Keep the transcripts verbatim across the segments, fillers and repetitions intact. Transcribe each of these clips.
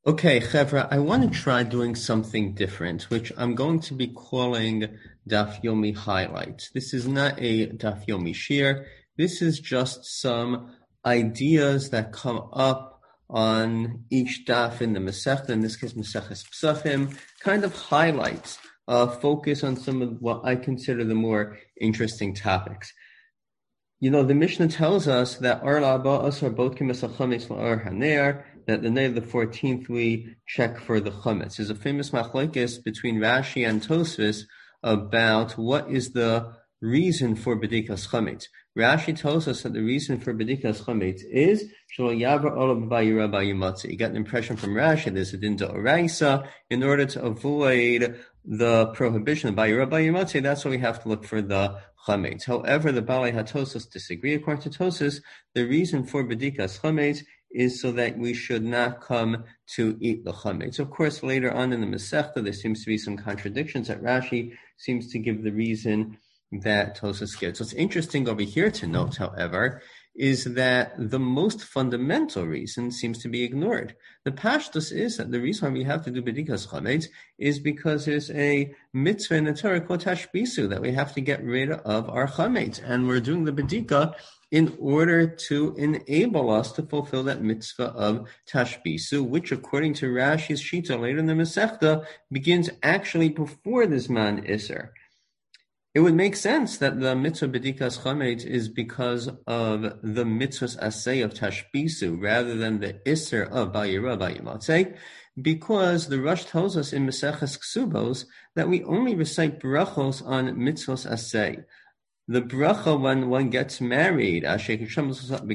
Okay, Chevra, I want to try doing something different, which I'm going to be calling Daf Yomi Highlights. This is not a Daf Yomi Shir. This is just some ideas that come up on each Daf in the Masechta, in this case Maseches Psachim, kind of highlights, uh, focus on some of what I consider the more interesting topics. You know, the Mishnah tells us that Ar La'aba'as are both Kimasachamitz La'ar Haner, that the night of the fourteenth we check for the chametz. There's a famous machlokes between Rashi and Tosfos about what is the reason for bedikas chametz. Rashi tells us that the reason for bedikas chametz is shelo yavar olav b'yira b'yimatzi. You get an impression from Rashi there's a din d'oraisa in order to avoid the prohibition of b'yira b'yimatzi. That's why we have to look for the chametz. However, the Balei HaTosfos disagree. According to Tosfos, the reason for bedikas chametz is so that we should not come to eat the chametz. Of course, later on in the Masechta, there seems to be some contradictions that Rashi seems to give the reason that Tosfos gives. What's interesting over here to note, however, is that the most fundamental reason seems to be ignored. The pashtus is that the reason why we have to do bedikas chametz is because there's a mitzvah in the Torah called tashbisu, that we have to get rid of our chametz, and we're doing the bedika in order to enable us to fulfill that mitzvah of tashbisu, which according to Rashi's Shita later in the Masechta begins actually before this man Isser. It would make sense that the mitzvah bedikas chametz is because of the mitzvahs asay of tashbisu rather than the Isser of b'yira b'yimatzeh, because the Rosh tells us in Maseches Ksubos that we only recite brachos on mitzvahs asay. The bracha when one gets married, Asher Kishanu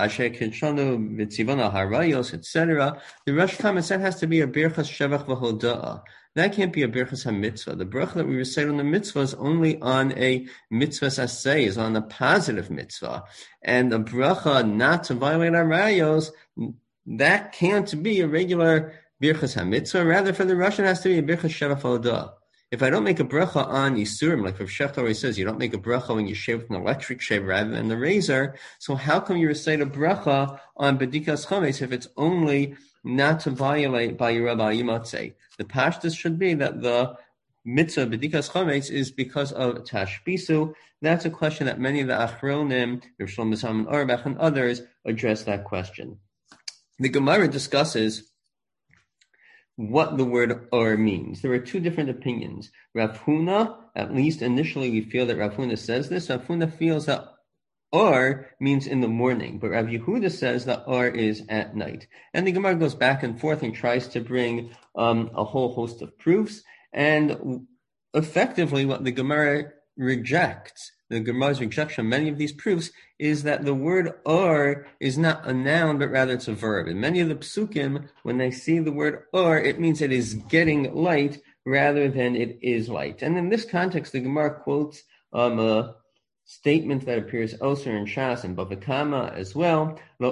Vitzivana Harayos, et cetera. The Rosh comments that has to be a birchas shevach v'hoda'ah. That can't be a birchas ha-mitzvah. The bracha that we recite on the mitzvah is only on a mitzvah asay, is on a positive mitzvah. And the bracha not to violate harayos, that can't be a regular birchas ha-mitzvah. Rather, for the Rosh, it has to be a birchas shevach v'hoda'ah. If I don't make a bracha on Isurim, like Rav Shechter always says, you don't make a bracha when you shave with an electric shave rather than the razor, so how come you recite a bracha on Bedikas Chametz if it's only not to violate by your Rabbi Yimatzeh? The pashtus should be that the mitzvah Bedikas Chametz is because of Tashbisu. That's a question that many of the Achronim, Rav Shlomo Zalman Auerbach and others, address that question. The Gemara discusses what the word or means. There are two different opinions. Rav Huna, at least initially we feel that Rav Huna says this. Rav Huna feels that or means in the morning, but Rav Yehuda says that or is at night. And the Gemara goes back and forth and tries to bring um, a whole host of proofs. And effectively what the Gemara rejects, the Gemara's rejection of many of these proofs, is that the word or is not a noun, but rather it's a verb. In many of the psukim, when they see the word or, it means it is getting light rather than it is light. And in this context, the Gemara quotes um, a statement that appears elsewhere in Shas and Bava Kama as well. The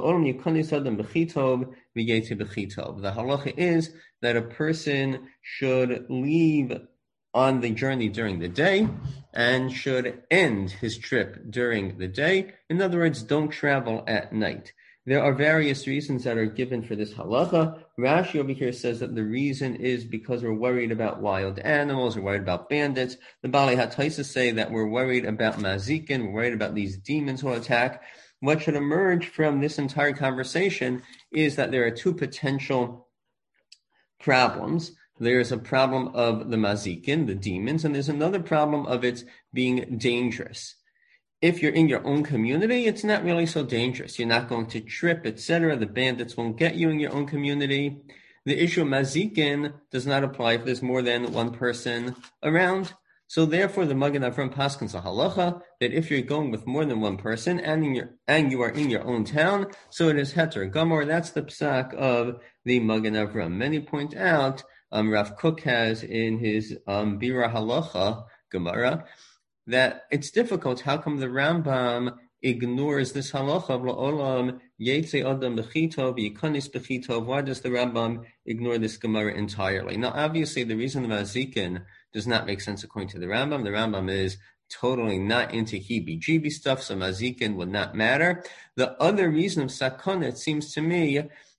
halacha is that a person should leave on the journey during the day and should end his trip during the day. In other words, don't travel at night. There are various reasons that are given for this halacha. Rashi over here says that the reason is because we're worried about wild animals, we're worried about bandits. The Balei HaTosfos say that we're worried about mazikin, we're worried about these demons who attack. What should emerge from this entire conversation is that there are two potential problems. There's a problem of the mazikin, the demons, and there's another problem of it being dangerous. If you're in your own community, it's not really so dangerous. You're not going to trip, et cetera. The bandits won't get you in your own community. The issue of mazikin does not apply if there's more than one person around. So therefore, the Magen Avram paskins a halacha that if you're going with more than one person and in your and you are in your own town, so it is heter gamor. That's the psak of the Magen Avram. Many point out, um, Rav Kook has in his um, Bira Halacha Gemara, that it's difficult. How come the Rambam ignores this halacha? La'olam yetze adam b'chitov yikanis b'chitov. Why does the Rambam ignore this Gemara entirely? Now, obviously, the reason the mazikin does not make sense according to the Rambam. The Rambam is totally not into heebie-jeebie stuff, so mazikin would not matter. The other reason of sakana, it seems to me,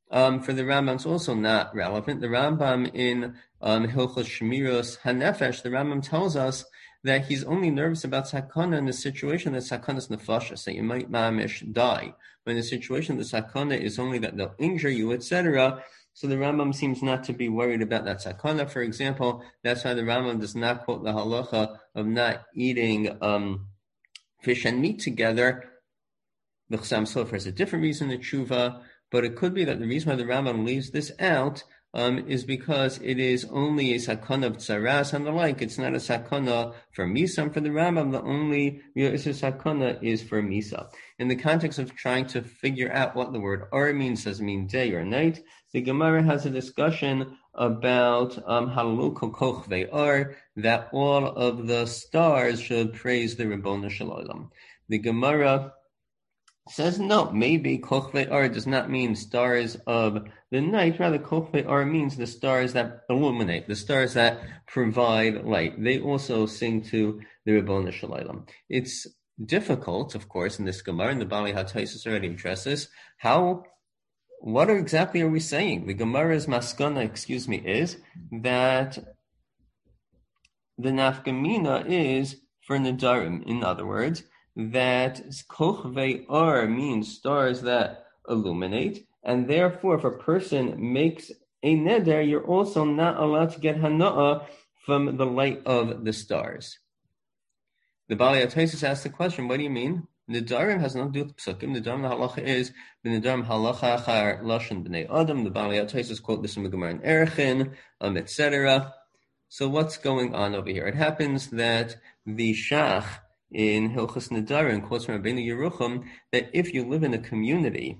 Um, for the Rambam, it's also not relevant. The Rambam in um, Hilchos Shemiros Hanefesh, the Rambam tells us that he's only nervous about sakana in the situation that sakana is nefashos, that you might mamish die. When the situation the sakana is only that they'll injure you, et cetera. So the Rambam seems not to be worried about that sakana. For example, that's why the Rambam does not quote the halacha of not eating um, fish and meat together. The Chassam Sofer has a different reason, the tshuva. But it could be that the reason why the Rambam leaves this out um, is because it is only a sakana of tzaras and the like. It's not a sakana for misa. And for the Rambam, the only sakana is for misa. In the context of trying to figure out what the word ar means, does it mean day or night? The Gemara has a discussion about um, halalu kol kochvei ar, that all of the stars should praise the Ribono Shel Olam. The Gemara says no, maybe Kochvei Ar does not mean stars of the night, rather Kochvei Ar means the stars that illuminate, the stars that provide light. They also sing to the Ribono Shel Olam. It's difficult, of course, in this Gemara, and the Bali HaTaisus already addresses, how, what are, exactly are we saying? The Gemara's maskana, excuse me, is that the nafkamina is for Nadarim. In other words, that kochvei ar means stars that illuminate, and therefore if a person makes a neder, you're also not allowed to get hana'ah from the light of the stars. The Bali HaTaisus asks the question, what do you mean? Nedarim has nothing to do with psukim. Nedarim, the halacha is, Nedarim halacha achar lashon b'nei adam. The Bali HaTaisus quote this in the Gemara in Erechin, um, et cetera. So what's going on over here? It happens that the Shach in Hilchos Nedarim quotes from Rabbeinu Yerucham that if you live in a community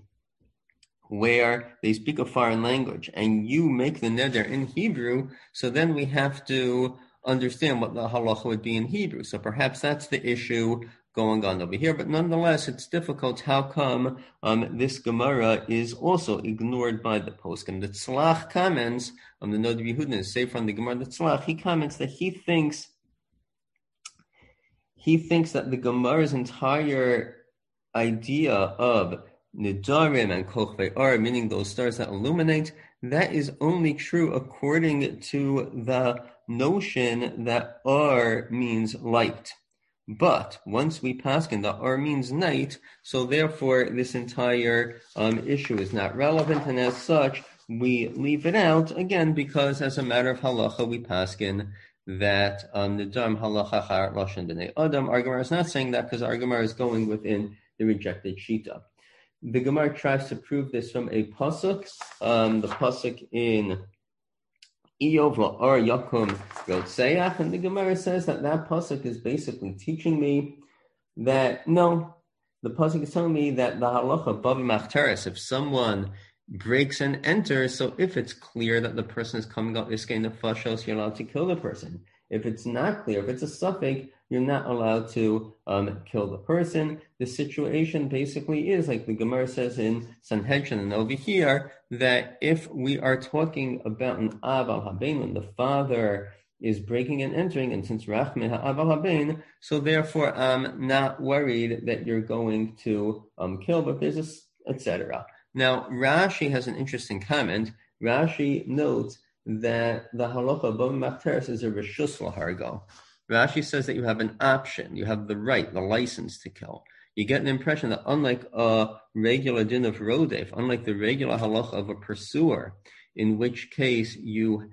where they speak a foreign language and you make the neder in Hebrew, so then we have to understand what the halacha would be in Hebrew. So perhaps that's the issue going on over here, but nonetheless, it's difficult. How come um, this Gemara is also ignored by the poskim? The Tzlach comments on um, the Nod Yehudin, say from the Gemara, the Tzlach, he comments that he thinks He thinks that the Gemara's entire idea of Nidarim and Kochvei Ar, meaning those stars that illuminate, that is only true according to the notion that Ar means light. But once we paskin that Ar means night, so therefore this entire um, issue is not relevant, and as such, we leave it out, again, because as a matter of halacha, we paskin that um, the Dam halacha char lashon b'nei adam. Our Gemara is not saying that because our Gemara is going within the rejected shita. The Gemara tries to prove this from a pasuk, um, the pasuk in Iyov la'ar yakum rotzeach, and the Gemara says that that pasuk is basically teaching me that no, the pasuk is telling me that the halacha bav machteres, if someone breaks and enters, so if it's clear that the person is coming up iskei nefashos, you're allowed to kill the person. If it's not clear, if it's a suffix, you're not allowed to um, kill the person. The situation basically is, like the Gemara says in Sanhedrin and over here, that if we are talking about an Av al Haben, the father is breaking and entering, and since Rachme ha'Av al Haben, so therefore I'm not worried that you're going to um, kill, but there's a, et cetera. Now, Rashi has an interesting comment. Rashi notes that the halacha b'm machteres is a reshus l'hargo. Rashi says that you have an option, you have the right, the license to kill. You get an impression that unlike a regular din of rodef, unlike the regular halacha of a pursuer, in which case you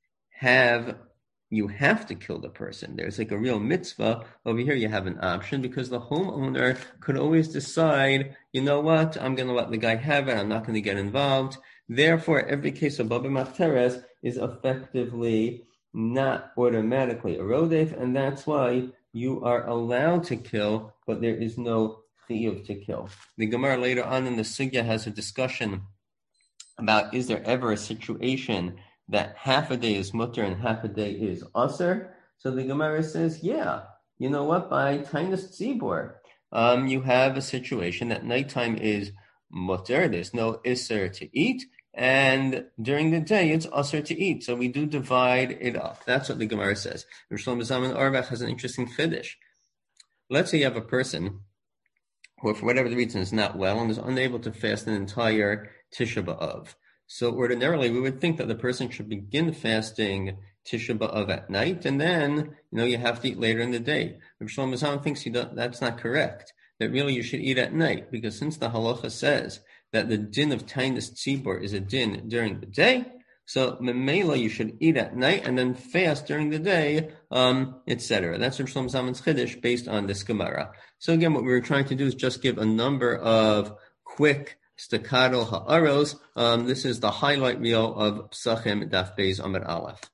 have you have to kill the person. There's like a real mitzvah. Over here you have an option because the homeowner could always decide, you know what, I'm going to let the guy have it, I'm not going to get involved. Therefore, every case of Baba Machteres is effectively not automatically a rodef, and that's why you are allowed to kill, but there is no chiyuv to kill. The Gemara later on in the Sugya has a discussion about is there ever a situation that half a day is mutter and half a day is aser. So the Gemara says, yeah, you know what, by Tainus Tzibor, um, you have a situation that nighttime is mutter, there's no iser to eat, and during the day it's aser to eat. So we do divide it up. That's what the Gemara says. Rosh Shlomo Zalman Auerbach has an interesting chiddush. Let's say you have a person who, for whatever the reason, is not well and is unable to fast an entire Tisha B'Av. So ordinarily, we would think that the person should begin fasting Tisha B'Av at night, and then, you know, you have to eat later in the day. Rav Shlomo Zalman thinks he that's not correct, that really you should eat at night, because since the halacha says that the din of Tainus Tzibor is a din during the day, so memela you should eat at night and then fast during the day, um, et cetera. That's Rav Shlomo Zalman's chiddush based on this Gemara. So again, what we were trying to do is just give a number of quick staccato ha'aros. Um, this is the highlight reel of Psachim Daf Beis Amud Aleph.